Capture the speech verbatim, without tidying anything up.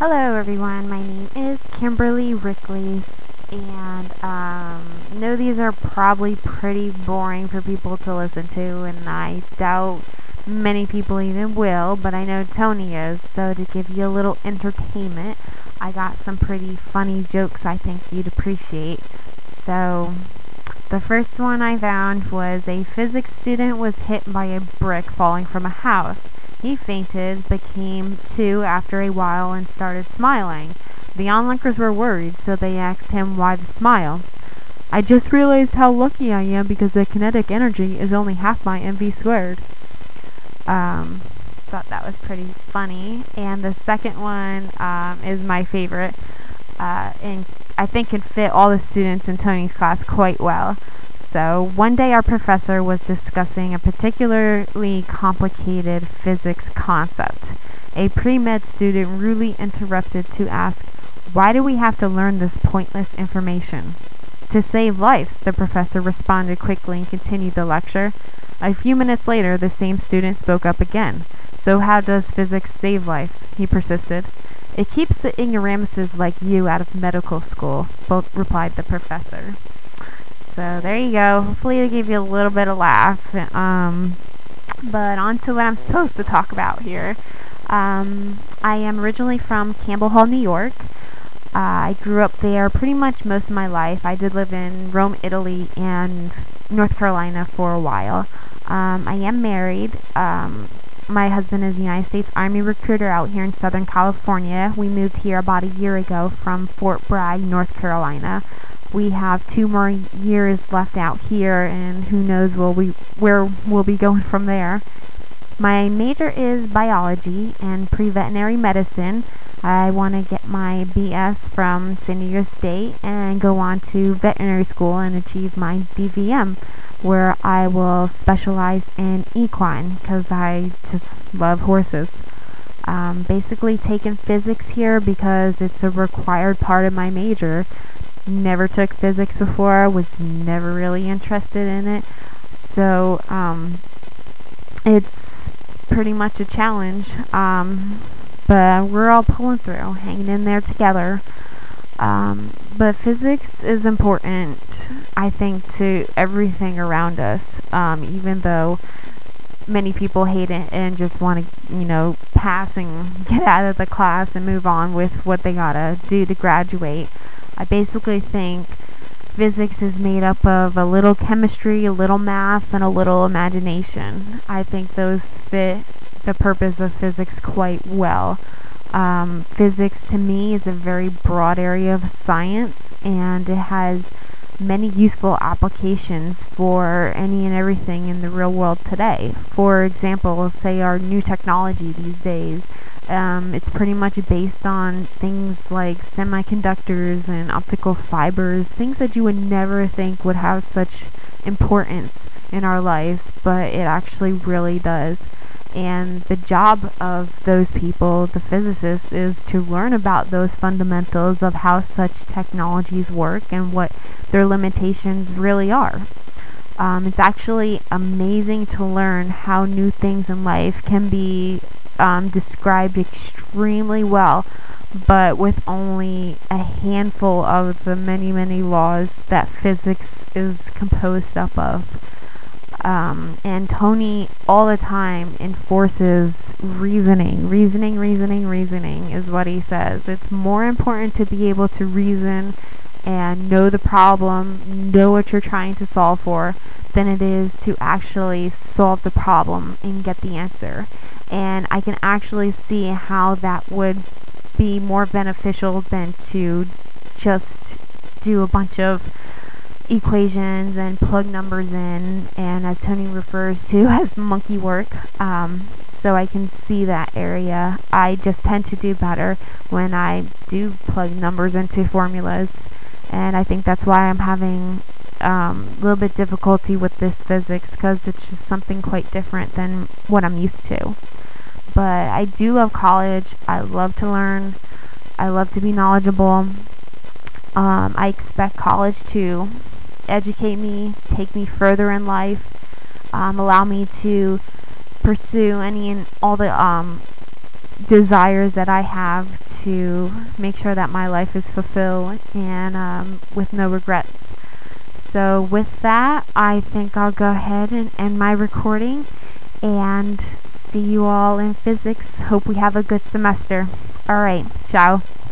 Hello everyone, my name is Kimberly Rickley, and um, I know these are probably pretty boring for people to listen to, and I doubt many people even will, but I know Tony is, so to give you a little entertainment, I got some pretty funny jokes I think you'd appreciate. So, the first one I found was a physics student was hit by a brick falling from a house. He fainted, but came to after a while and started smiling. The onlookers were worried, so they asked him why the smile. I just realized how lucky I am because the kinetic energy is only half my mv squared. Um, thought that was pretty funny. And the second one um, is my favorite, uh, and I think can fit all the students in Tony's class quite well. So, one day our professor was discussing a particularly complicated physics concept. A pre-med student rudely interrupted to ask, "Why do we have to learn this pointless information?" "To save lives," the professor responded quickly and continued the lecture. A few minutes later, the same student spoke up again. "So how does physics save lives?" he persisted. "It keeps the ignoramuses like you out of medical school," both replied the professor. So there you go. Hopefully it gave you a little bit of laugh. Um, but on to what I'm supposed to talk about here. Um, I am originally from Campbell Hall, New York. Uh, I grew up there pretty much most of my life. I did live in Rome, Italy, and North Carolina for a while. Um, I am married. Um, my husband is a United States Army recruiter out here in Southern California. We moved here about a year ago from Fort Bragg, North Carolina. We have two more years left out here, and who knows will we, where we'll be going from there. My major is biology and pre-veterinary medicine. I want to get my B S from San Diego State and go on to veterinary school and achieve my D V M, where I will specialize in equine because I just love horses. Um, basically taking physics here because it's a required part of my major. Never took physics before, was never really interested in it, so um, it's pretty much a challenge, um, but we're all pulling through, hanging in there together. Um, but physics is important, I think, to everything around us, um, even though many people hate it and just want to, you know, pass and get out of the class and move on with what they gotta do to graduate. I basically think physics is made up of a little chemistry, a little math, and a little imagination. I think those fit the purpose of physics quite well. Um, physics to me is a very broad area of science, and it has many useful applications for any and everything in the real world today. For example, say our new technology these days. Um, it's pretty much based on things like semiconductors and optical fibers, things that you would never think would have such importance in our lives, but it actually really does. And the job of those people, the physicists, is to learn about those fundamentals of how such technologies work and what their limitations really are. Um, it's actually amazing to learn how new things in life can be um, described extremely well, but with only a handful of the many, many laws that physics is composed up of. Um, and Tony all the time enforces reasoning. Reasoning, reasoning, reasoning is what he says. It's more important to be able to reason and know the problem, know what you're trying to solve for, than it is to actually solve the problem and get the answer. And I can actually see how that would be more beneficial than to just do a bunch of equations and plug numbers in, and as Tony refers to as monkey work. Um, so I can see that area. I just tend to do better when I do plug numbers into formulas, and I think that's why I'm having um, a little bit difficulty with this physics, because it's just something quite different than what I'm used to. But I do love college. I love to learn. I love to be knowledgeable. Um, I expect college to educate me, take me further in life, um, allow me to pursue any and all the um, desires that I have to make sure that my life is fulfilled and um, with no regrets. So with that, I think I'll go ahead and end my recording and see you all in physics. Hope we have a good semester. Alright, ciao.